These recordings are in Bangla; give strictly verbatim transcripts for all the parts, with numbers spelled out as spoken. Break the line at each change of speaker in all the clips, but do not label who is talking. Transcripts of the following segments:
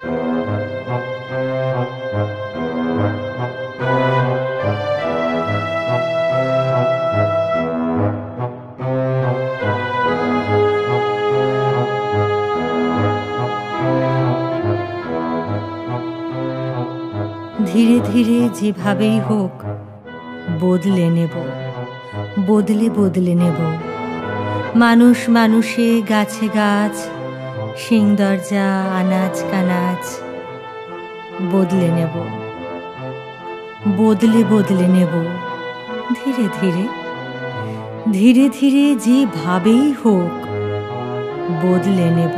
ধীরে ধীরে যেভাবেই হোক বদলে নেব, বদলে বদলে নেব। মানুষ মানুষে, গাছে গাছ, সিং দরজা, আনাজ কানাজ বদলে নেব, বদলে বদলে নেব। ধীরে ধীরে ধীরে ধীরে যেভাবেই হোক বদলে নেব।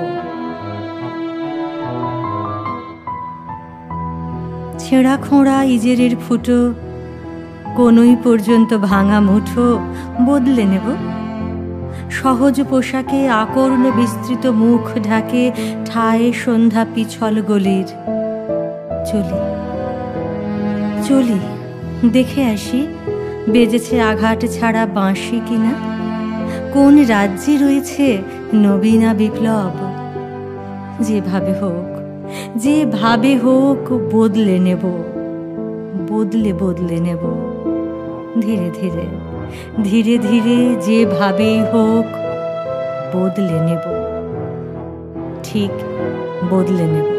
ছেঁড়া খোঁড়া ইজেরের ফুটো, কোনই পর্যন্ত ভাঙা মুঠো বদলে নেব। সহজ পোশাকে আকর্ণ বিস্তৃত মুখ ঢাকে ঠায় সন্ধ্যা পিছল গলির। চলি চলি দেখে আসি বেজেছে আঘাত ছাড়া বাঁশি কিনা, কোন রাজ্যে রয়েছে নবীনা বিপ্লব। যেভাবে হোক যেভাবে হোক বদলে নেব, বদলে বদলে নেব। ধীরে ধীরে ধীরে ধীরে যেভাবেই হোক বদলে নেব, ঠিক বদলে নেব।